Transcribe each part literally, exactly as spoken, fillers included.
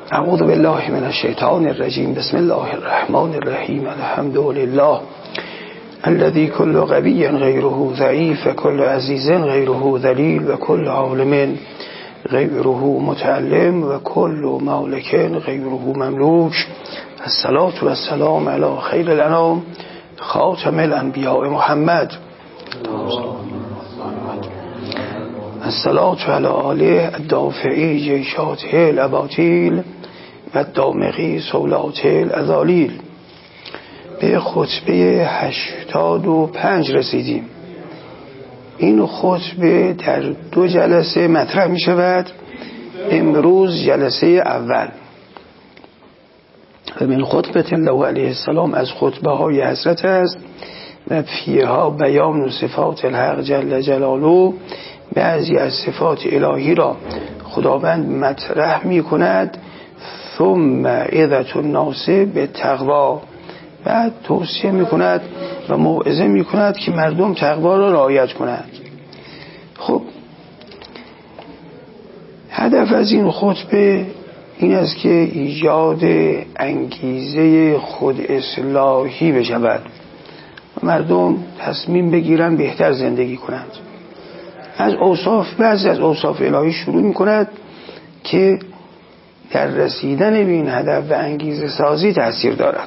اعوذ بالله من الشیطان الرجیم. بسم الله الرحمن الرحیم. الحمد لله الذي كل قوي غيره ضعيف، كل عزيز غيره ذليل، وكل عالم غيره متعلم، وكل مالك غيره مملوك. الصلاة والسلام على خير الأنام خاتم الأنبياء محمد. الصلاة على آله الدافعي جيشاته الأباطيل و الدامغی سولات الأذالیل. به خطبه هشتاد و پنج رسیدیم. این خطبه در دو جلسه مطرح می شود. امروز جلسه اول. و من خطبه الله علیه السلام، از خطبه های حضرت است و فیها بیان صفات الحق جل جلاله. بعضی از صفات الهی را خداوند مطرح می کند. ثم عظة الناس بالتقوی، بعد توصیه می کند و موعظه می کند که مردم تقوا را رعایت کنند. خب هدف از این خطبه این است که ایجاد انگیزه خود اصلاحی بشود و مردم تصمیم بگیرن بهتر زندگی کنند. از اوصاف بعضی از اوصاف الهی شروع می کند که در رسیدن به این هدف و انگیزه سازی تأثیر دارد.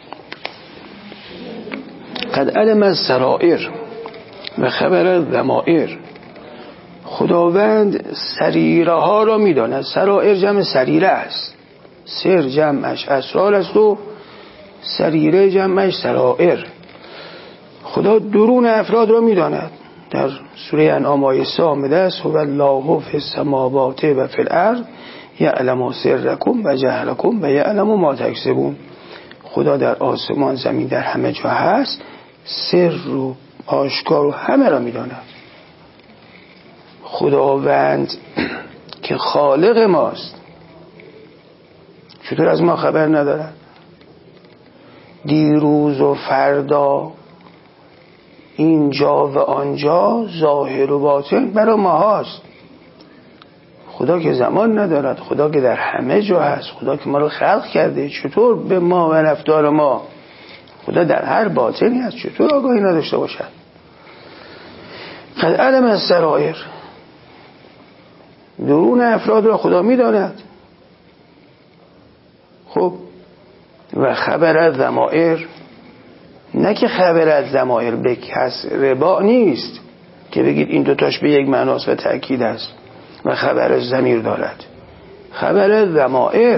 قد علم السرائر و خبر الضمائر. خداوند سریره ها را می داند. سرائر جمع سریره است. سر جمعش اسرار است و سریره جمعش سرائر. خدا درون افراد را می داند. در سوره انعام آیه سه آمده است: هو الله فی السماوات و فی الارض یعلم سرکم و جهرکم و یعلم ما تکسبون. خدا در آسمان زمین در همه جا هست، سر و آشکار و همه را می‌داند. خداوند که خالق ماست چطور از ما خبر ندارد؟ دیروز و فردا، اینجا و آنجا، ظاهر و باطن برای ما هست. خدا که زمان ندارد، خدا که در همه جا هست، خدا که ما رو خلق کرده، چطور به ما و رفتار ما خدا در هر باطنی هست، چطور آگاهی نداشته باشد؟ قد علم السرائر، درون افراد را خدا می‌داند. خب و خبر از ضمائر، نه که خبر از ضمائر به کسر با نیست که بگید این دوتاش به یک معناست و تأکید است و خبر از ضمیر دارد. خبر از ضمائر،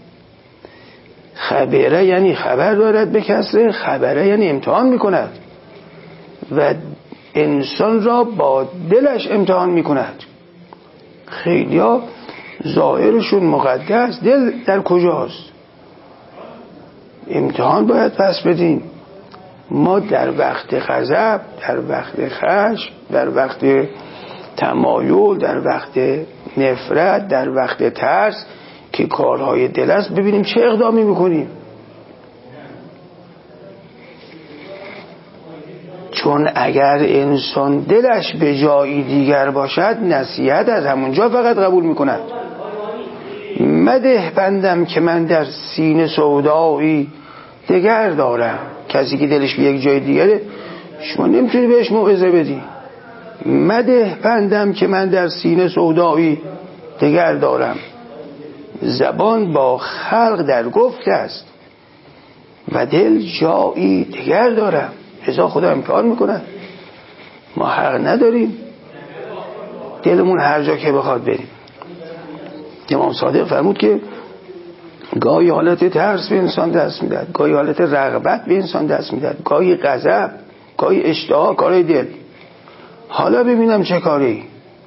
خبره یعنی خبر دارد به کسر، خبره یعنی امتحان میکند و انسان را با دلش امتحان میکند. خیلی ها ظاهرشون مقدس، دل در کجاست؟ امتحان باید پس بدیم. ما در وقت غضب، در وقت خشم، در وقت تمایل، در وقت نفرت، در وقت ترس که کارهای دل است، ببینیم چه اقدامی میکنیم. چون اگر انسان دلش به جایی دیگر باشد، نصیحت از همونجا فقط قبول میکند. مده بندم که من در سینه سودایی دگر دارم. کسی که دلش به یک جای دیگره، شما نمیتونی بهش موعظه بدی. مده بندم که من در سینه سودایی دگر دارم. زبان با خلق در گفت است و دل جایی دگر دارم. لذا خدا امتحان میکنه. ما حق نداریم دلمون هر جا که بخواد بریم. امام صادق فرمود که گاهی حالت ترس به انسان دست میدهد، گاهی حالت رغبت به انسان دست میدهد، گاهی غضب، گاهی اشتها، کارهای دل. حالا ببینم چه کاری.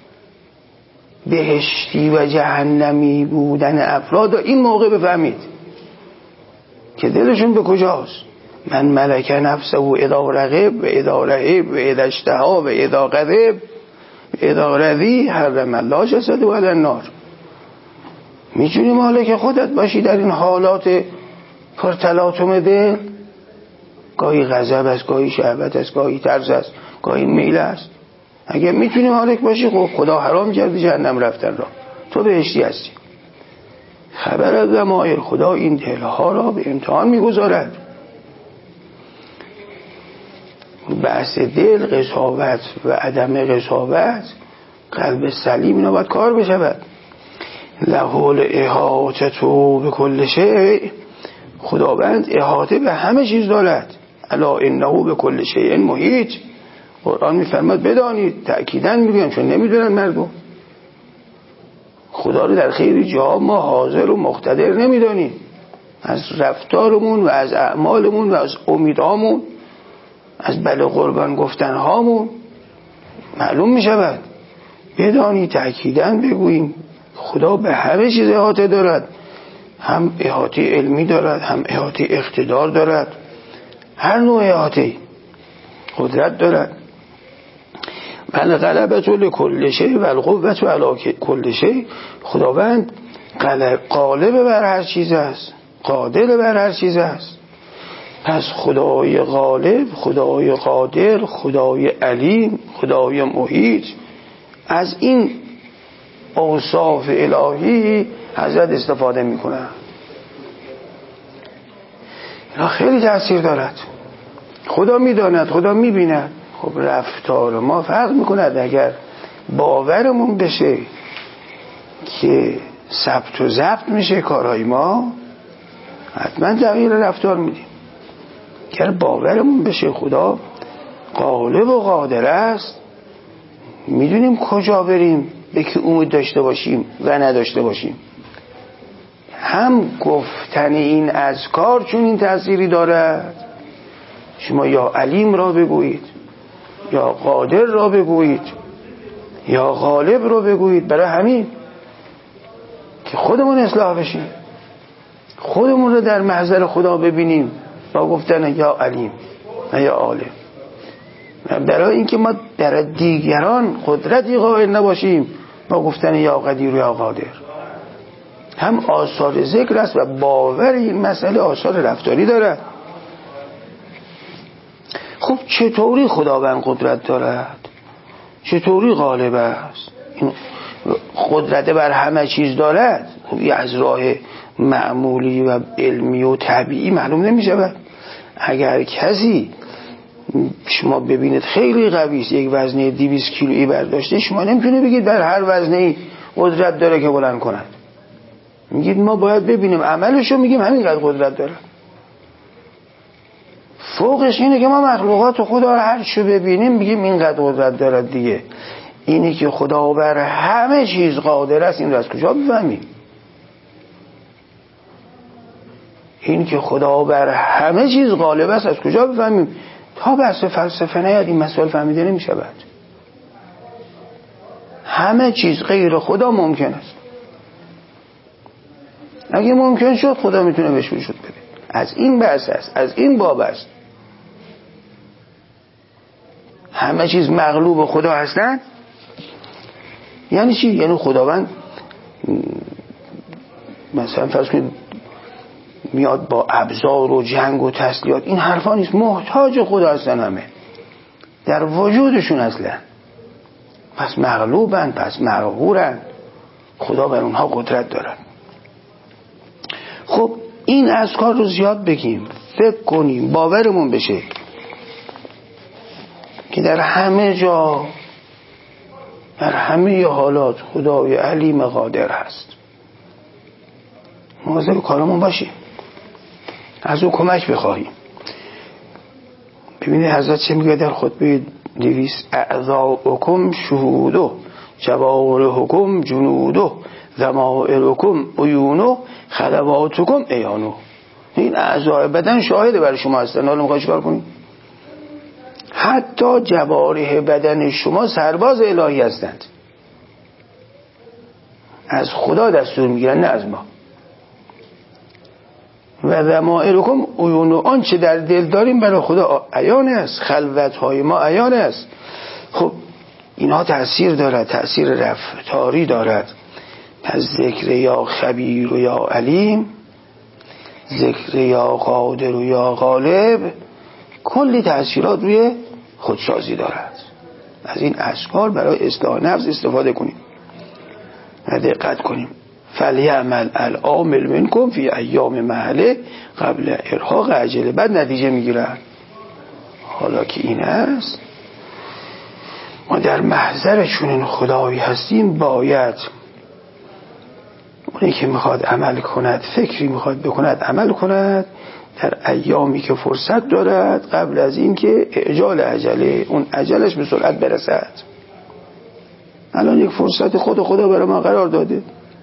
بهشتی و جهنمی بودن افراد این موقع بفهمید که دلشون به کجاست. من ملک نفسه و اذا رغب و اذا رهب و اذا اشتها و اذا غضب و اذا رضی حرم الله جسده علی النار. میتونی مالک خودت باشی در این حالات پرتلاطم دل؟ گاهی غضب است، گاهی شهوت است، گاهی ترس است، گاهی میل است. اگه میتونی مالک باشی، خب خدا حرام کرده جهنم رفتن را، تو بهشتی هستی. خبر از ضمائر، خدا این دلها را به امتحان میگذارد. بحث دل، قساوت و عدم قساوت، قلب سلیم، اینا باید کار بشود. لهول احاطه تو به کل شیء، خداوند احاطه به همه چیز دارد. الا انه به کل شیء محیط. قرآن میفرماد بدانید، تأکیداً میگم چون نمیدونن مردم. خدا رو در خیلی جا ما حاضر و مقتدر نمیدانیم، از رفتارمون و از اعمالمون و از امیدهامون، از بله قربان گفتنهامون معلوم میشود. بدانید، تأکیداً بگوییم خدا به همه چیز احاطه دارد. هم احاطه علمی دارد، هم احاطه اقتدار دارد، هر نوع احاطه قدرت دارد. بل غلبت لکل شیء و القوة علی کل شیء، خداوند غالب بر هر چیز است، قادر بر هر چیز است. پس خدای غالب، خدای قادر، خدای علیم، خدای محیط، از این اوصاف الهی حضرت استفاده میکنن. اینا خیلی تأثیر دارد. خدا میداند، خدا میبیند. خب رفتار ما فرق میکند. اگر باورمون بشه که ثبت و ضبط میشه کارهای ما، حتما تغییر رفتار میدیم. اگر باورمون بشه خدا غالب و قادر است، میدونیم کجا بریم، به که امید داشته باشیم و نداشته باشیم. هم گفتن این اذکار چون این تأثیری دارد، شما یا علیم را بگویید، یا قادر را بگویید، یا غالب را بگویید، برای همین که خودمون اصلاح بشیم، خودمون رو در محضر خدا ببینیم با گفتن یا علیم و یا عالم. برای اینکه ما در دیگران قدرتی قائل نباشیم با گفتن یا قدیر و یا قادر. هم آثار ذکر است و باور این مسئله آثار رفتاری دارد. خب چطوری خداوند قدرت دارد؟ چطوری غالب است؟ این قدرت بر همه چیز دارد. خب یه از راه معمولی و علمی و طبیعی معلوم نمی شود. اگر کسی شما ببینید خیلی قوی است، یک وزنه دویست کیلویی برداشته، شما نمیتونه بگید بر هر وزنه‌ای قدرت داره که بلند کند. میگید ما باید ببینیم عملشو، میگیم همینقدر قدرت داره. فوقش اینه که ما مخلوقات خدا رو هر چو ببینیم میگیم اینقدر قدرت داره دیگه. اینه که خدا بر همه چیز قادر است، این رو از کجا بفهمیم؟ این که خدا بر همه چیز غالب است از کجا بفهمیم؟ تا بحث فلسفه نیاد این مسائل فهمیده نمی شود. همه چیز غیر خدا ممکن است. اگه ممکن شد خدا میتونه بهش وجود بده. از این بحث است، از این باب است. همه چیز مغلوب خدا هستند. یعنی چی؟ یعنی خداوند مثلا فرض کنید میاد با ابزار و جنگ و تسلیحات، این حرفا نیست. محتاج خدا هستن همه در وجودشون اصلا. پس مغلوبن، پس مقهورن. خدا بر اونها قدرت دارد. خب این اذکار رو زیاد بگیم، فکر کنیم، باورمون بشه که در همه جا، در همه حالات خدای علیم قادر هست. مواظب کارمون باشیم، از او کمک بخواهیم. ببینید حضرت چه میگه در خطبه دویست: اعضاؤکم شهوده، جوارحکم جنوده، ضمائرکم عیونه، خلواتکم عیانه. این اعضای بدن شاهد برای شما هستن. حالا میخوای چیکار کنید؟ حتی جوارح بدن شما سرباز الهی هستند، از خدا دستور میگیرن، نه از ما. و ضمائرکم عیونه، آنچه در دل داریم برای خدا عیان است، خلوت‌های ما عیان است. خب اینها تأثیر دارد، تأثیر رفتاری دارد. پس ذکر یا خبیر و یا علیم، ذکر یا قادر و یا غالب، کلی تأثیرات روی خودسازی دارد. از این اذکار برای اصلاح نفس استفاده کنیم و دقت کنیم. فلیعمل العامل منکم فی ایام محله قبل ارهاق عجله. بعد نتیجه میگیرن. حالا که این است ما در محضر چنین خدایی هستیم، باید اونی که میخواد عمل کند، فکری میخواد بکند عمل کند در ایامی که فرصت دارد قبل از این که اعجال عجله، اون عجلش به سرعت برسد. الان یک فرصت خود خدا برای ما قرار داده،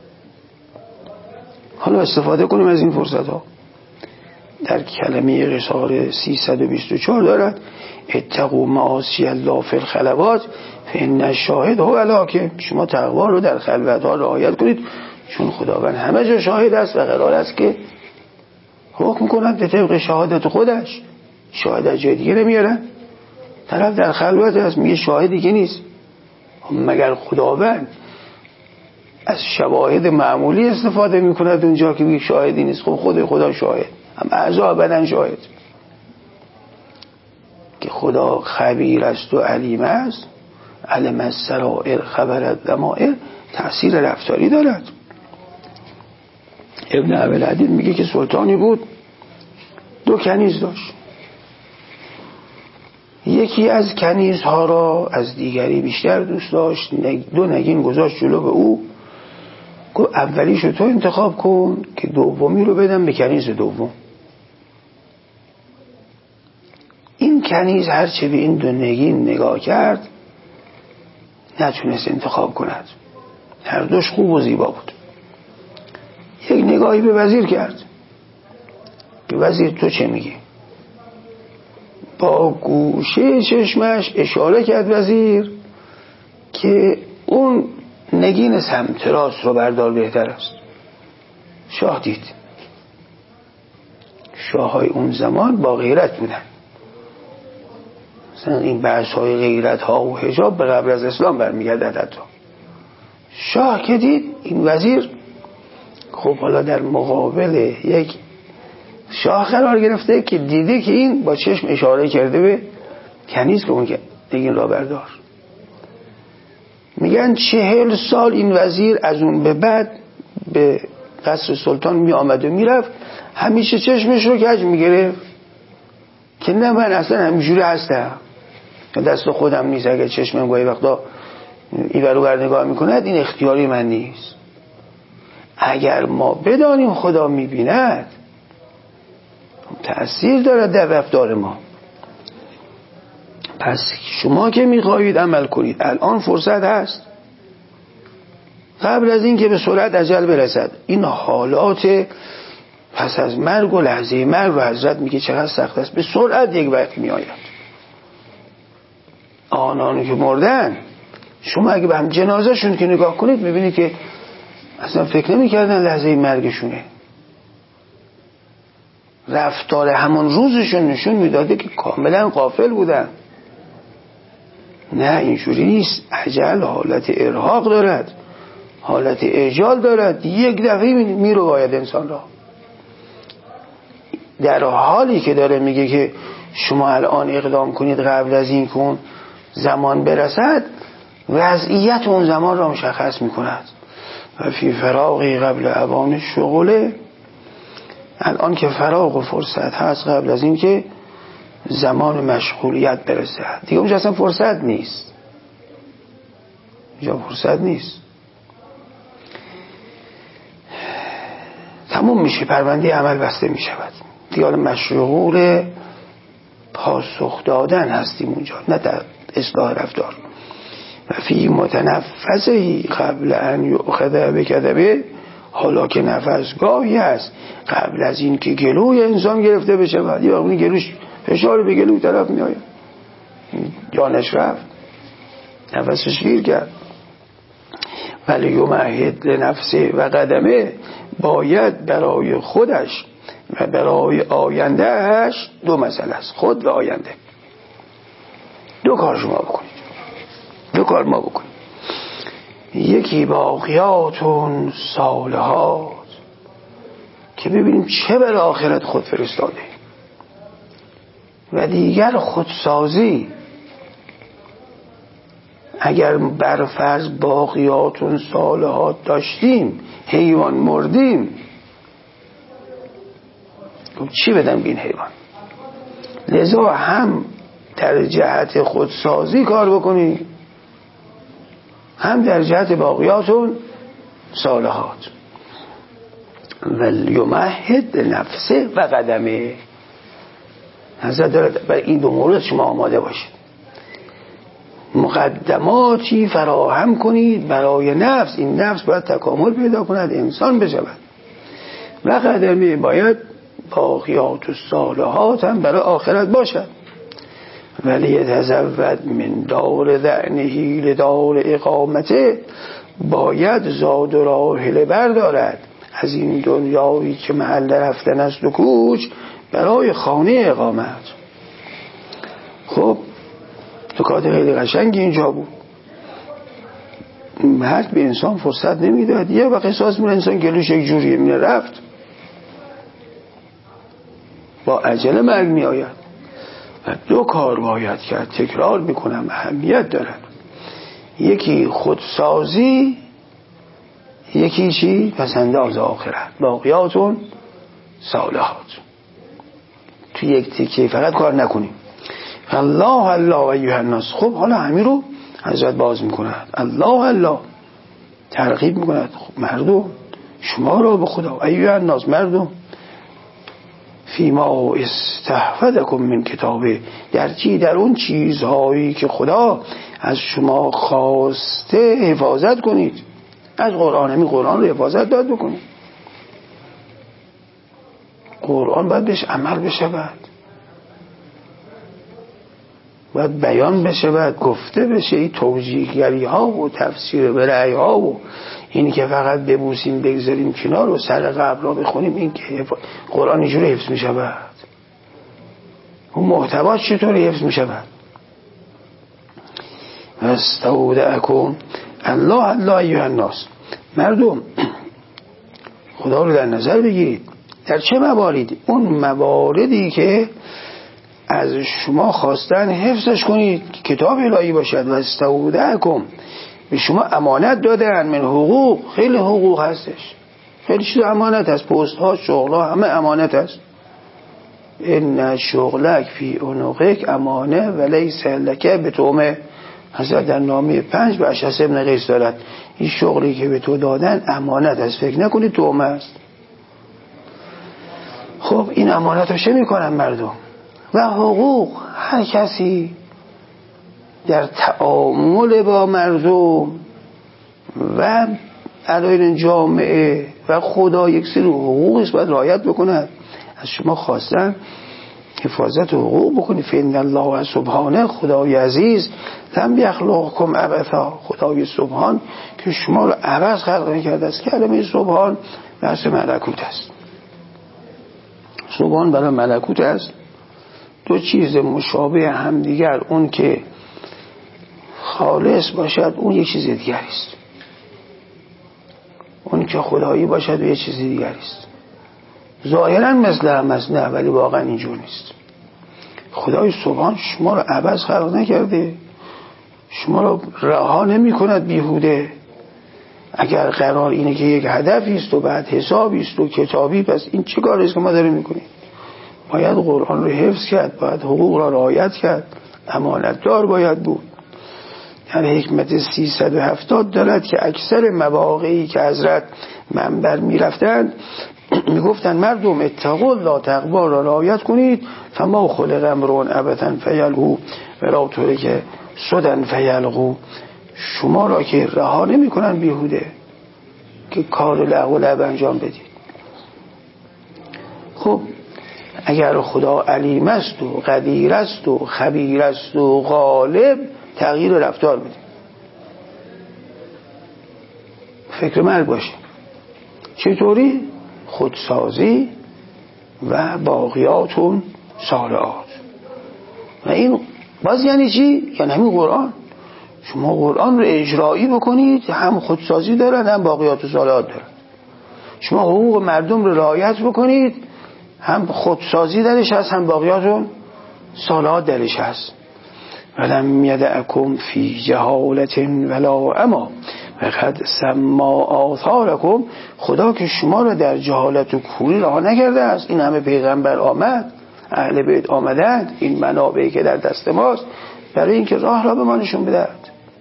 حالا استفاده کنیم از این فرصت ها. در کلمه قصار سیصد و بیست و چهار دارد اتقوا معاصی الله فی الخلوات فان الشاهد هو الحاکم. شما تقوا رو در خلوت ها رعایت کنید چون خداوند همه جا شاهد است و قرار است که حکم کند به طبق شهادت خودش. شاهد از جای دیگه نمیارن. طرف در خلوت است میگه شاهدی که نیست. مگر خداوند از شواهد معمولی استفاده میکند اونجا که میگه شاهدی نیست؟ خب خود خدا شاهد، هم اعضا بدن شاهد که خدا خبیر است و علیم است. علم السرائر خبر الضمائر تأثیر رفتاری دارد. ابن ابوالعدید میگه که سلطانی بود دو کنیز داشت. یکی از کنیزها را از دیگری بیشتر دوست داشت. دو نگین گذاشت جلو به او، گفت اولیشو تو انتخاب کن که دومی رو بدم به کنیز دوم. این کنیز هرچه به این دو نگین نگاه کرد نتونست انتخاب کند. هر دوش خوب و زیبا بود. یک نگاهی به وزیر کرد که وزیر تو چه میگی؟ با گوشه چشمش اشاره کرد وزیر که اون نگین سمت راست رو بردار بهتر است. شاه دید. شاه های اون زمان با غیرت بودن. مثلا این بحث های غیرت ها و حجاب به قبل از اسلام برمیگردد. حتی شاه که دید این وزیر خب حالا در مقابل یک شاه قرار گرفته که دیده که این با چشم اشاره کرده به کنیز که اون نگین را بردار. میگن چهل سال این وزیر از اون به بعد به قصر سلطان می آمد و میرفت، همیشه چشمش رو کج میگرفت که نه من اصلا همینجوری هستم، دست خودم نیست. اگه چشمم گاهی وقتا این ور و ور نگاه میکند این اختیاری من نیست. اگر ما بدانیم خدا میبیند تأثیر دارد در رفتار ما. پس شما که میخواهید عمل کنید الان فرصت هست قبل از این که به سرعت اجل برسد. این حالات پس از مرگ و لحظه مرگ رو حضرت میگه چقدر سخت است. به سرعت یک وقت میآید. آنانی که مردن شما اگه به هم جنازه شون که نگاه کنید میبینید که اصلا فکر نمیکردن لحظه مرگشونه. رفتار همون روزشون نشون میداده که کاملا غافل بودن. نه اینجوری نیست. اجل حالت ارهاق دارد، حالت اجال دارد. یک دفعه میرو باید انسان را. در حالی که داره میگه که شما الان اقدام کنید قبل از این کن زمان برسد، وضعیت اون زمان را مشخص میکند. و فی فراغی قبل اوان شغله، الان که فراغ و فرصت هست قبل از این که زمان مشغولیت برسه. دیگه اونجا اصلا فرصت نیست. اونجا فرصت نیست. تموم میشه، پرونده عمل بسته میشود. دیگه مشغول پاسخ دادن هستیم اونجا، نه در اصلاح رفتار. و فی متنفسه قبل ان یؤخذ بکذبه، حالا که نفسگاهی هست قبل از این که گلوی انسان گرفته بشه. بعد یه وقتی گلوش فشار به گلوی طرف میآید، جانش رفت، نفسش گیر کرد. ولی یمهد لنفسه و قدمه، باید برای خودش و برای آیندهش دو مسئله است، خود و آینده. دو کار شما بکنید، دو کار ما بکنید. یکی باقیاتون صالحات که ببینیم چه بر آخرت خود فرستاده، و دیگر خودسازی. اگر برفرض باقیاتون صالحات داشتیم حیوان مردیم، چی بدم به این حیوان؟ لذا هم در جهت خودسازی کار بکنی، هم در جهت باقیاتون صالحات. ولیمهد نفسه و قدمه. حضرت دارد برای این دو مورد شما آماده باشید، مقدماتی فراهم کنید برای نفس. این نفس باید تکامل پیدا کند، انسان بشود، و قدمه باید باقیات و صالحات هم برای آخرت باشد. ولی یتزود من دار ذعنهی لدار اقامته، باید زاد و راحله بردارد از این دنیایی که محل رفتن است و کوچ برای خانه اقامت. خب نکات خیلی قشنگی اینجا بود. مرگ به انسان فرصت نمیداد. یه وقت احساس می‌کنه انسان گلوش یک جوریه، میره رفت، با عجله مرگ میآید. دو کار باید کرد، تکرار میکنم، اهمیت دارد. یکی خودسازی، یکی چی؟ پسنداز آخرت، باقیاتون صالحات. تو یک تیکه فقط کار نکنیم. الله الله ایها الناس. خب حالا همین رو حضرت باز میکند، الله الله ترغیب میکند. خب مردم شما رو به خدا، ایها الناس مردم، فیما استحفظکم من کتابه، در چی؟ در اون چیزهایی که خدا از شما خواسته حفاظت کنید. از قرآن، همین قرآن رو حفاظت داد بکنید. قرآن باید بهش عمل بشود، باید بیان بشود، گفته بشه. این توجیهگری ها و تفسیر به رأی ها و اینی که فقط ببوسیم بگذاریم کنار و سر قبر را بخونیم، این که قرآن اینجوری حفظ می شود. اون محتوا چطوری حفظ می شود؟ استودعکم الله الله ایها الناس. مردم خدا رو در نظر بگیرید. در چه مواردی؟ اون مواردی که از شما خواستن حفظش کنید، کتاب الهی باشد. و استودعکم، به شما امانت دادن من حقوق. خیلی حقوق هستش، خیلی چیز امانت هست، پست ها، شغل ها، همه امانت هست. ان شغلک فی عنقک امانه و لیس لک بتومه. حضرت در نامه پنج به اشعث ابن قیس دارد، این شغلی که به تو دادن امانت هست، فکر نکنید تومه است. خب این امانت رو چه میکنن مردم؟ و حقوق، هر کسی در تعامل با مردم و علایل جامعه و خدا یک سری حقوقی است باید رعایت بکند. از شما خواستن حفاظت حقوق بکنید. فإن الله سبحانه، خدای عزیز، لم یخلقکم عبثا، خدای سبحان که شما رو عبث خلق نکرده است. کلمه سبحان بحث ملکوت است. سبحان برای ملکوت است. دو چیز مشابه همدیگر، اون که خالص باشد اون یک چیز دیگری است، اون که خدایی باشد و یک چیز دیگری است. ظاهرا مثل هم است، نه، ولی واقعا اینجور نیست. خدای سبحان شما رو عبث خلق نکرده، شما رو رها نمی کند بیهوده. اگر قرار اینه که یک هدفی است و بعد حسابی است و کتابی، پس این چه کاری است که ما داریم میکنیم؟ باید قرآن رو حفظ کرد، باید حقوق را رعایت کرد، امانتدار باید بود. یعنی حکمت سیصد و هفتاد دارد که اکثر مواقعی که حضرت منبر می رفتند می گفتن مردم اتقوا الله، تقوا را رعایت کنید. فما خلق امرؤ عبثا فیلهو ولا ترک سدى فیلغوا. شما را که رها نمی کنن بیهوده که کار لغو و لعب انجام بدید. خب اگر خدا علیم است و قدیر است و خبیر است و غالب، تغییر رفتار میده. فکر مرگ باشه. چطوری؟ خودسازی و باقیاتون صالحات. و این باز یعنی چی؟ یعنی همین قرآن. شما قرآن رو اجرایی بکنید، هم خودسازی دارن هم باقیات و صالحات دارن. شما حقوق مردم رو رعایت بکنید، هم خودسازی درش هست هم باقیات و صالحات درش هست. ولم یدعکم فی جهالت ولا اما وقد سما آثارکم. خدا که شما را در جهالت و کوری رها نکرده است. این همه پیغمبر آمد، اهل بیت آمدند، این منابعی که در دست ماست برای اینکه راه را به ما نشون بدهد.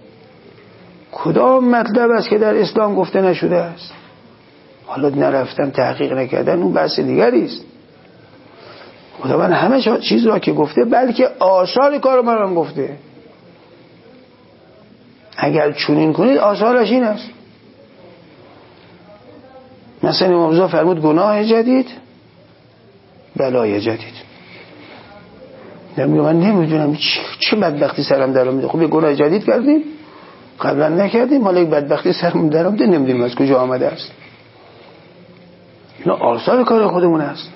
کدام مطلب است که در اسلام گفته نشده است؟ حالا نرفتن تحقیق نکردن اون بحث دیگری است. خداوند همه چیز را که گفته بلکه آثار کار ما را هم گفته. اگر چنین کنید آثارش این است. مثلا امام رضا فرمود گناه جدید بلای جدید. نمیگه من نمیدونم چه بدبختی سرم در اومده. خب یه گناه جدید کردیم قبلا نکردیم، حالا یک بدبختی سرم در اومده نمیدونیم از کجا آمده است. اینا آثار کار خودمون است.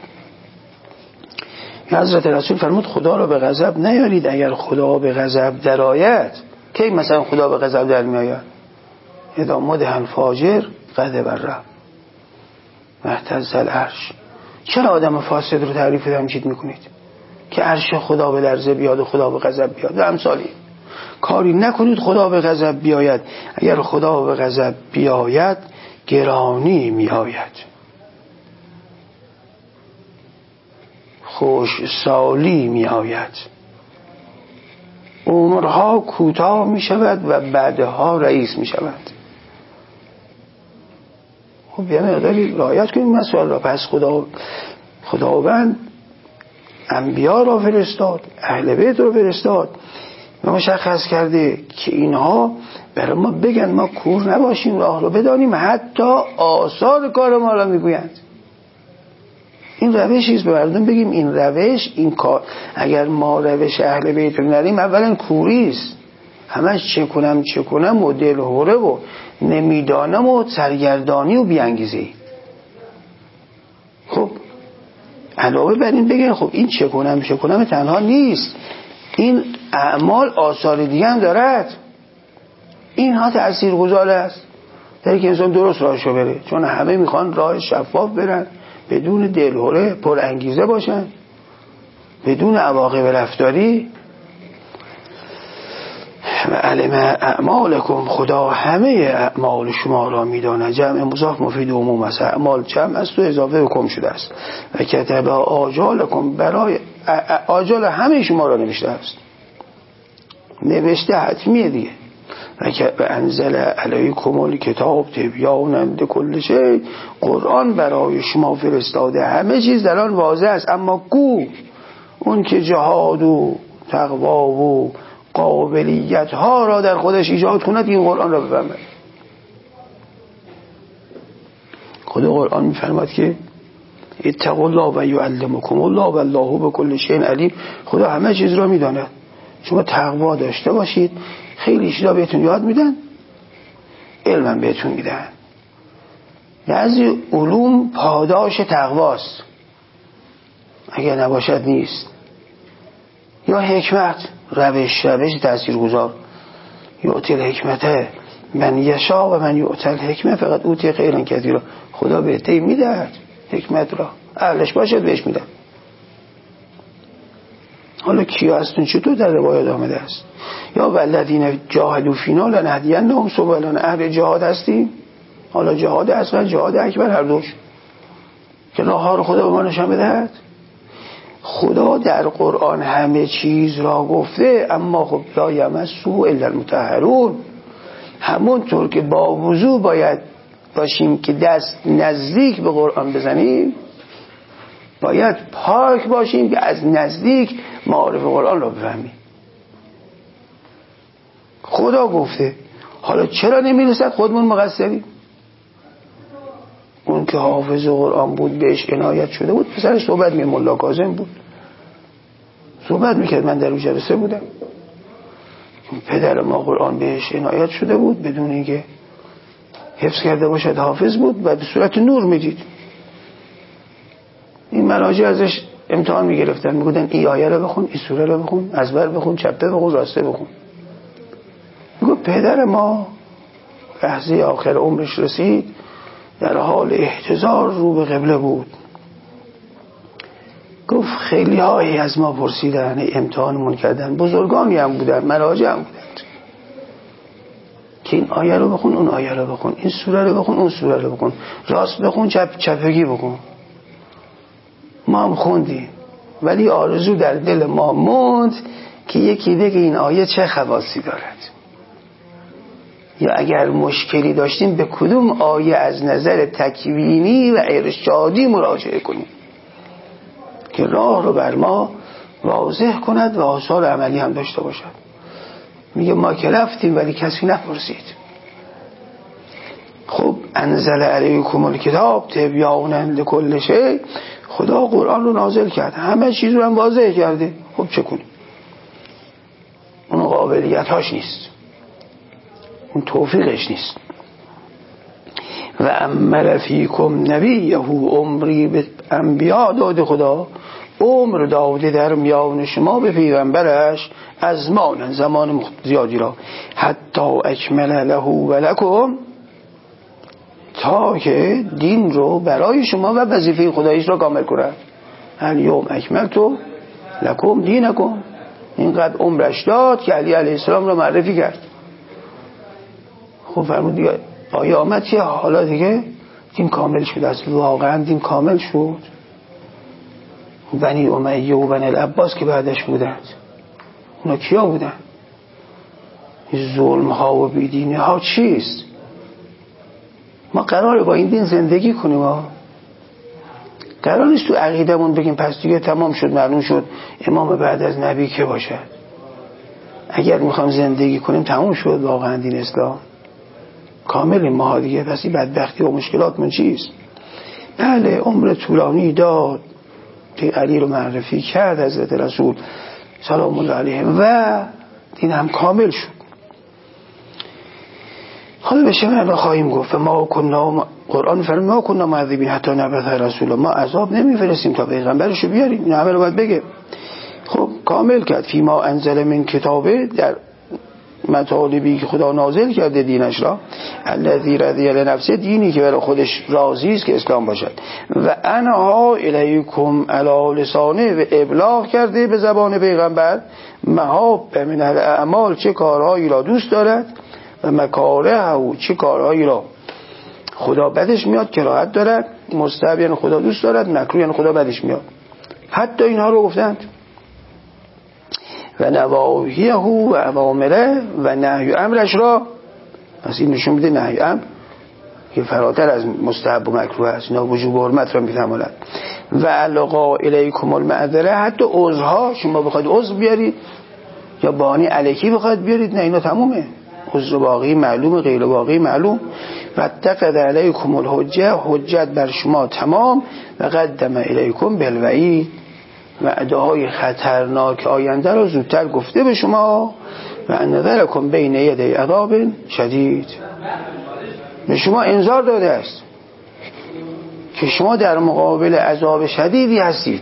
حضرت رسول فرمود خدا را به غضب نیارید. اگر خدا به غضب درآید، کی مثلا خدا به غضب در میآید؟ اذا مدح الفاجر غضب الرب واهتز العرش. چرا آدم فاسد رو تعریف تمجید میکنید؟ که عرش خدا به لرزه بیاد و خدا به غضب بیاد و امثالی. کاری نکنید خدا به غضب بیاید. اگر خدا به غضب بیاید گرانی میآید، خوش سالی می آید، عمرها کوتاه می شود و بعدها رئیس می شود. خب یه مقداری رعایت کنید مسائل را. پس خدا خداوند انبیا را فرستاد، اهل بیت را فرستاد و مشخص کرده که اینها برای ما بگن ما کور نباشیم، راه رو بدانیم، حتی آثار کار ما را میگویند. این روشیست به مردم بگیم این روش این کار. اگر ما روش اهل بیت رو نریم اولا کوریست، همش چه کنم چه کنم و دل هوره و نمیدانم و سرگردانی و بیانگیزی. خب علاوه بر این بگن خب این چه کنم چه کنم تنها نیست، این اعمال آثار دیگه هم دارد. اینها تأثیر گذار است در اینکه انسان درست راهشو بره. چون همه میخوان راه شفاف برن، بدون دلهوره، پر انگیزه باشن، بدون عواقب رفتاری. و علم اعمالکم. خدا همه اعمال شما را میداند. جمع مضاف مفید عموم است. اعمال جمع است و اضافه کم شده است. و کتب آجالکم. برای آجال همه شما را نوشته است، نوشته حتمیه دیگه. و انزل علیکم الکتاب تبیانا لکل شیء. قرآن برای شما فرستاده، همه چیز در آن واضح است. اما کو اون که جهاد و تقوا و قابلیت ها را در خودش ایجاد کند این قرآن را بفهمد. خود قرآن میفرماد که اتقوا الله و یعلمکم الله والله بكل شیء علیم. خدا همه چیز را میداند. شما تقوا داشته باشید، خیلی چیزا بهتون یاد میدن، علم بهتون میدن. بعضی علوم پاداش تقواست، اگر نباشد نیست. یا حکمت، روش روش تاثیرگذار. یؤتی الحکمت من یشاء و من یؤتی الحکمه فقط اوتی خیرا کثیرا. خدا به عطیه میدهد حکمت را، اهلش باشد بهش میدن. حالا کیا هستن چطور در روایات آمده است؟ یا والذین جاهدوا فینا لنهدینهم سبلنا. اهل جهاد هستیم، حالا جهاد اصغر جهاد اکبر هر دوش، که راه ها رو خدا به ما نشان بدهد. خدا در قرآن همه چیز را گفته، اما خب لا یمسه الا المطهرون. همونطور که با وضو باید باشیم که دست نزدیک به قرآن بزنیم، باید پاک باشیم که از نزدیک معارف قرآن را بفهمیم. خدا گفته، حالا چرا نمیرسد؟ خودمون مقصریم. اون که حافظ قرآن بود بهش عنایت شده بود، پسرش صحبت می ملا کاظم بود، صحبت میکرد، من در اون جلسه بودم. پدر ما قرآن بهش عنایت شده بود، بدون اینکه حفظ کرده باشد حافظ بود و به صورت نور میدید. این مراجع ازش امتحان میگرفتن، میگفتن این آیه رو بخون، این سوره رو بخون، ازبر بخون، چپه بخون، راسته بخون. میگفت پدر ما لحظه آخر عمرش رسید، در حال احتضار رو به قبله بود گفت خیلی هایی از ما پرسیدن، امتحانمون کردن، بزرگانی هم بودن، مراجع هم بودن که این آیه رو بخون، اون آیه رو بخون، این سوره رو بخون، اون سوره رو بخون، راست بخون، چپ چپگی بخون. ما هم خوندیم ولی آرزو در دل ما موند که یکی بگه این آیه چه خواصی دارد، یا اگر مشکلی داشتیم به کدوم آیه از نظر تکوینی و ارشادی مراجعه کنیم که راه رو بر ما واضح کند و آثار عملی هم داشته باشد. میگه ما که رفتیم ولی کسی نپرسید. خب انزل علیکم الکتاب تبیانا لکل شیء، خدا قرآن رو نازل کرد، همه چیز رو هم واضح کرده. خب چه کنیم؟ اون قابلیت هاش نیست، اون توفیقش نیست. و امر فیکم نبیه عمری به انبیا داده، خدا عمر داده در میان شما به پیغمبرش از مان زمان زیادی را، حتی اکمل له و لکم، تا که دین رو برای شما و وظیفه خداییش را کامل کنه. الیوم اکملت لکم دینکم، اینقدر عمرش داد که علی علیه السلام را معرفی کرد. خب فرمود دیگه آیه آمد که حالا دیگه دین کامل شد. است واقعا دین کامل شد. بنی امیه و بنی العباس که بعدش بودند، اونا کیا بودن؟ ظلم ها و بیدینی ها چیست؟ ما قراره با این دین زندگی کنیم ها. قرار نیست تو عقیدمون بگیم پس دیگه تمام شد، معلوم شد امام بعد از نبی که باشد. اگر میخوام زندگی کنیم تمام شد واقعا دین اسلام کامل ما دیگه، پس این بدبختی و مشکلات من چیست؟ بله عمر طولانی داد، علی رو معرفی کرد حضرت رسول سلام الله علیه و دین هم کامل شد. حالا به شما خواهیم گفت ما کننا، قرآن فرمود ما کننا معذبین حتی نبعث رسول، ما عذاب نمیفرستیم تا پیغمبرشو بیاریم. این همه رو باید بگه. خب کامل کرد. فی ما انزل من کتابه، در مطالبی که خدا نازل کرده دینش را، الذی رضی لنفسه، دینی که برای خودش راضی است که اسلام باشد، و انها الیکم علی لسانه، و ابلاغ کرده به زبان پیغمبر، محاب من الاعمال، چه کارهایی را دوست دارد، و مکاره او، چه کارهایی را خدا بدش میاد، کراهت دارد. مستحب یعنی خدا دوست دارد، مکروه یعنی خدا بدش میاد. حتی اینها رو گفتند. و نواهیه و اوامره و نهی امرش را، پس این نشون میده نهی امر که فراتر از مستحب و مکروه است، اینا وجوب و حرمت را میفهمند. و القا الیکم المعذره، حتی عذرها شما بخواید عذر بیارید یا بهانه الکی بخواید بیارید، نه اینا تمومه. عذر واقعی معلوم، غیر واقعی معلوم. و اتقد علیکم الحجه، حجت بر شما تمام. و قدم الیکم بالوعید، وعده‌های خطرناک آینده را زودتر گفته به شما. و انذرکم بین یدی عذاب شدید، به شما انذار داده است که شما در مقابل عذاب شدیدی هستید.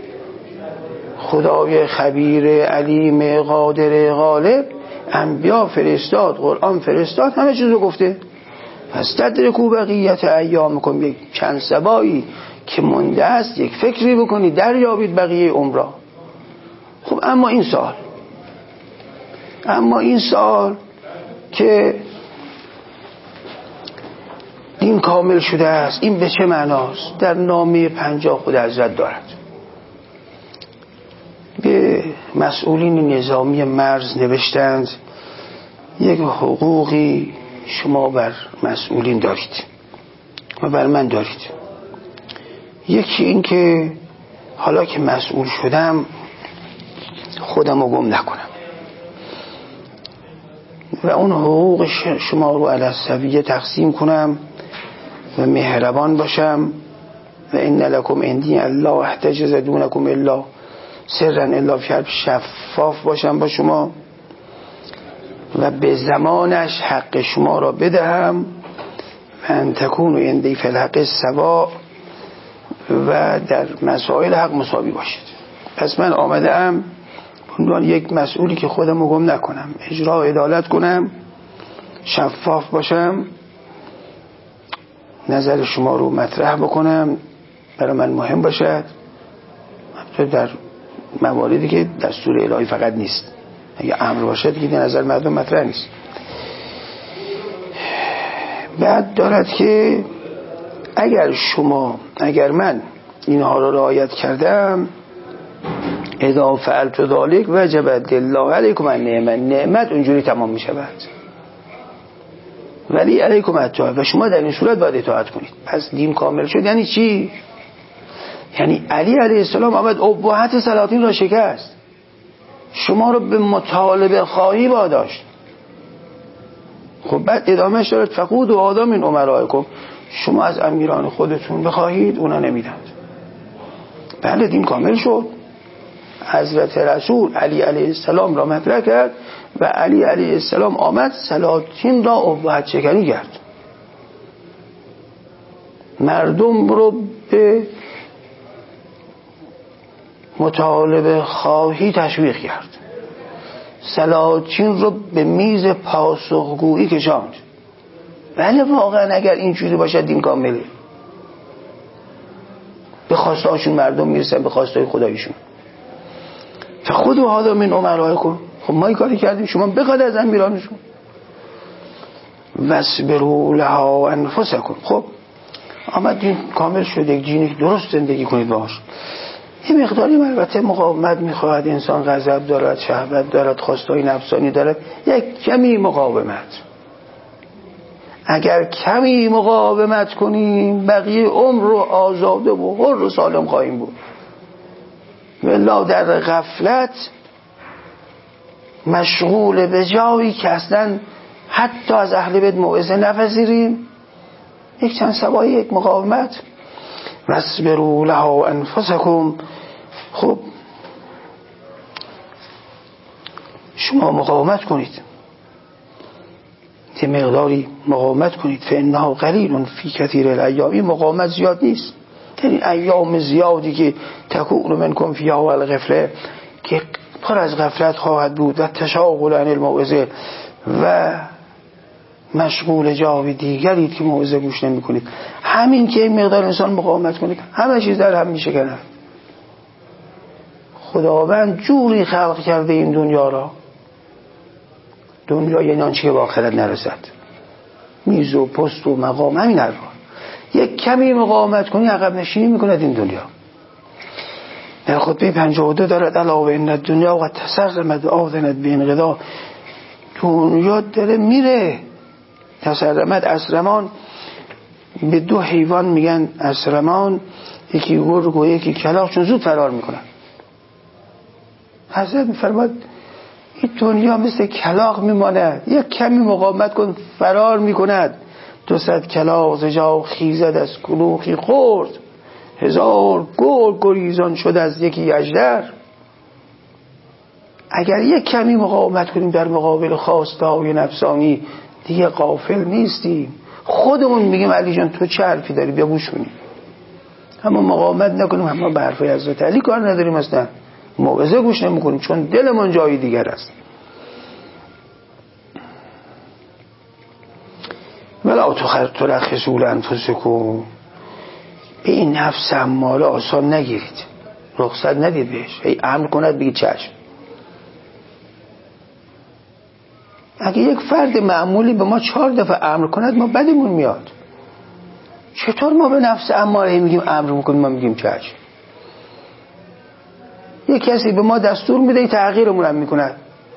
خدای خبیر علیم قادر غالب انبیا فرستاد، قرآن فرستاد، همه چیز رو گفته. پس تدرکو بقیت ایامکم، یک چند سبایی که مونده است یک فکری بکنید دریابید بقیه عمر. خب اما این سال اما این سال که دین کامل شده است، این به چه معناست؟ در نامه پنجاه خود حضرت دارد، به مسئولین نظامی مرز نوشتند یک حقوقی شما بر مسئولین دارید و بر من دارید. یکی این که حالا که مسئول شدم خودم رو گم نکنم و اون حقوق شما رو علی السویه تقسیم کنم و مهربان باشم. و ان لکم عندی الله احتجز دونکم الا سرا الا فی، شفاف باشم با شما و به زمانش حق شما را بدهم. و ان تکونوا عندی فی الحق سواء، و در مسائل حق مساوی باشید. پس من آمده ام عنوان یک مسئولی که خودم رو گم نکنم، اجرا عدالت کنم، شفاف باشم، نظر شما رو مطرح بکنم، برای من مهم باشد. تو در مواردی که دستور الهی فقط نیست، اگه امر باشه دیگه نظر مردم مطرح نیست. بعد دارد که اگر شما اگر من اینها را رعایت کردم، اذا فعلت ذلک وجب لله علیکم النعمت، نعمت اونجوری تمام می شود. ولی علیکم الطاعه، و شما در این صورت باید اطاعت کنید. پس دین کامل شد. یعنی چی؟ یعنی علی علیه السلام آمد ابهت سلاطین را شکست، شما رو به مطالبه خواهی واداشت. خب بعد ادامهش دارد فقود و آدم من امرائکم، شما از امیران خودتون بخواهید، اونا نمیدند. بله دین کامل شد. حضرت رسول علی علیه السلام را مطرح کرد و علی علیه السلام آمد سلاطین را ابهت شکنی کرد، مردم رو به مطالبه خواهی تشویق کرد، سلاطین رو به میز پاسخگویی کشاند. بله واقعا اگر اینجوری باشه دین کامله. به خواسته هاشون مردم میرسن، به خواسته های خدایشون. فخود و هذا من امرائکم، خب ما این کاری کردیم، شما بخواد از امیرانشون. واصبروا لها انفسکم، خب آمد دین کامل شد، یک دینی درست زندگی کنید باش. یه مقداری البته مقاومت میخواهد، انسان غضب دارد، شهوت دارد، خواستهای نفسانی دارد، یک کمی مقاومت. اگر کمی مقاومت کنیم بقیه عمر رو آزاده و حر و سالم خواهیم بود. والله در غفلت مشغول به جایی که اصلا حتی از اهل بیت موعظه نپذیریم، یک چند سبایی یک مقاومت. واصبروا لها انفسکم، خب شما مقاومت کنید، یه مقداری مقاومت کنید. فانها قلیل فی کثیر الایام، این مقاومت زیاد نیست. این ایام زیادی که تکون منکم فیها الغفله، که پر از غفلت خواهد بود و تشاغل عن الموعظه و مشغول جای دیگری که موعظه گوش نمی کنید. همین که این مقدار انسان مقاومت کنید همه چیز در هم میشه کنه. خداوند جوری خلق کرده این دنیا را، دنیا یعنی آنچه که به آخرت نرسد، میز و پست و مقام، همین حرفا. یک کمی مقاومت کنی عقب نشینی میکند این دنیا. در خطبه پنجاه و دو دارد الا و ان الدنیا قد تسرمت آذنت بانقضاء، دنیا داره میره. تسرمت، اسرمان، به دو حیوان میگن اسرمان، یکی گرگ و یکی کلاغ، چون زود فرار میکنن. حضرت میفرماد این دنیا مثل کلاغ میماند، یک کمی مقاومت کن فرار میکند. دو صد کلاغ ز جا خیزد از کلوخی خورد، هزار گرگ گریزان شد از یکی اژدر. اگر یک کمی مقاومت کنیم در مقابل خواسته های نفسانی دیگه غافل نیستیم. خودمون میگیم علی جان تو چه حرفی داری، بیا گوش کنیم. اما مقاومت نکنیم، اما به حرفای حضرت علی کار نداریم، اصلا موعظه گوش نمیکنیم چون دلمون جای دیگر است. ولا ترخصوا لانفسکم، به این نفس اماره آسان نگیرید، رخصت ندید بهش. ای امر کند بگید چشم. اگه یک فرد معمولی به ما چهار دفعه امر کند ما بدمون میاد. چطور ما به نفس اماره میگیم امر میکنیم ما میگیم چشم؟ یک کسی به ما دستور میده تغییرمون هم میکند،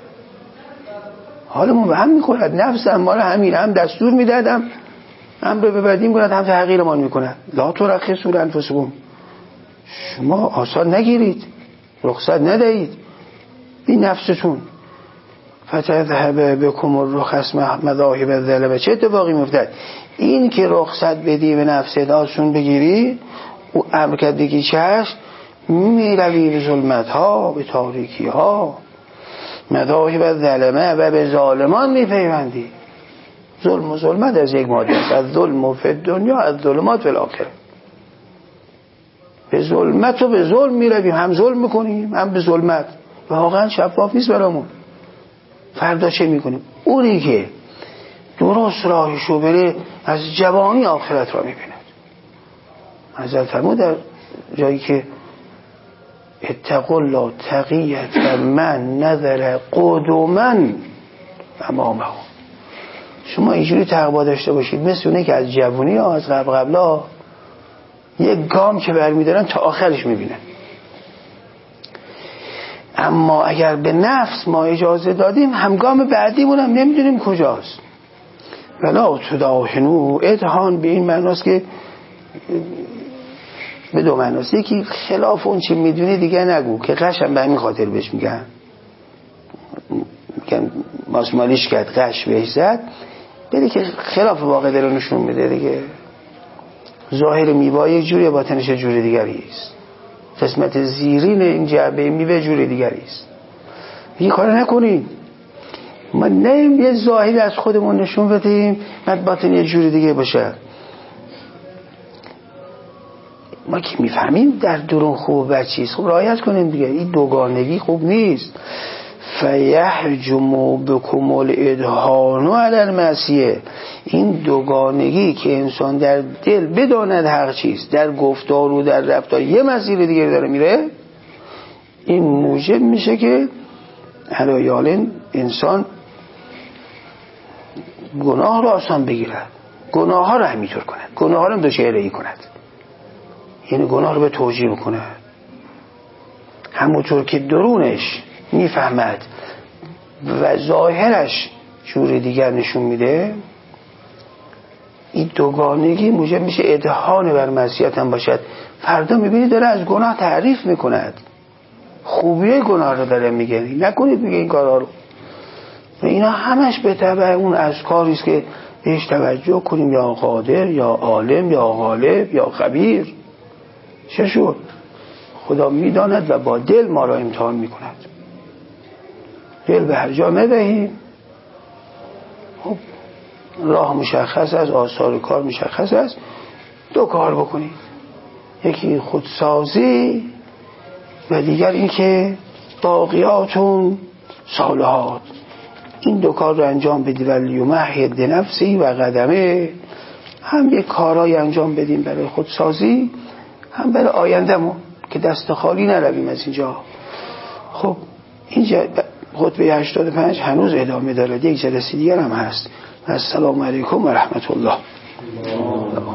حالمون به هم میخورد. نفس اماره همین، هم دستور میدادم امر به بدیم کند، هم تغییرمان میکند. لا ترخصوا لانفسکم، شما آسان نگیرید، رخصت ندهید بی نفستون. فتذهب بكم الرخص مذاهب الظلمه، چه اتفاقی میفتد؟ این که رخصت بدی به نفست آسون بگیری، او امر کرد بگی چشم، میروی به ظلمت ها، به تاریکی ها، مذاهب الظلمه، و به ظالمان میپیوندی. ظلم و ظلمت از یک ماده است، از ظلم و فی الدنیا از ظلمات فی الاخره. به ظلمت و به ظلم میرویم، هم ظلم میکنیم هم به ظلمت. واقعا شفاف نیست برامون. فردا چه میکنیم؟ اونی که درست راهشو بره از جوانی آخرت را میبیند. حضرت فرمود در جایی که اتقوا الله تقیت من نظر قدوما امامه. شما اینجوری تقوا داشته باشید مثل اونه که از جوونی ها از قبل قبلا یک گام که برمیدارن تا آخرش میبینن. اما اگر به نفس ما اجازه دادیم همگام بعدیمون هم نمیدونیم کجاست. ولا تداهنوا، ادهان به این معناست که به دو معناست. یکی خلاف اون چی میدونی دیگه نگو، که قشم به همین خاطر بهش میگن میگن ماسمالیش کرد قش بهش زد، بلی که خلاف واقع داره نشون میده دیگه. ظاهر میوه یک جوری، باطنش جوری دیگری است. قسمت زیرین این جعبه میوه جوری دیگری است. این کار نکنید. ما نیم یه ظاهری از خودمون نشون بدیم بعد باطن یه جوری دیگه باشه. ما که میفهمیم در درون خوب و چیز خوب رعایت کنیم دیگه. این دوگانگی خوب نیست. فیحجم بکم الادهان علی المعصیه، این دوگانگی که انسان در دل بداند هر چیز، در گفتار و در رفتار یه مسیر دیگه داره میره، این موجب میشه که علایالین انسان گناه رو آسان بگیرد، گناه ها رو همینطور کند، گناه ها رو دو چهره ای کند، یعنی گناه رو به توجیه بکنه همونطور که درونش میفهمد و ظاهرش جور دیگر نشون میده. این دوگانگی موجب میشه ادهان بر معصیت هم باشد. فردا میبینی داره از گناه تعریف میکند، خوبیه گناه رو داره میگه نکنید میگه این کارها رو. و اینا همش به تبع اون اذکاری است که بهش توجه کنیم، یا قادر یا عالم یا غالب یا خبیر. چه شد؟ خدا میداند و با دل ما را امتحان میکند. دل به هر جا ندهیم. خب راه مشخص است، آثار کار مشخص است، دو کار بکنید، یکی خودسازی و دیگر این که باقیاتون صالحات. این دو کار رو انجام بدید. ولیمهد نفسی و قدمه، هم یک کارهای انجام بدیم برای خودسازی، هم برای آیندهمون که دست خالی نرویم از اینجا. خب اینجا خطبه هشتاد و پنج هنوز ادامه داره، یک جلسه دیگر هم هست. السلام علیکم و رحمت الله.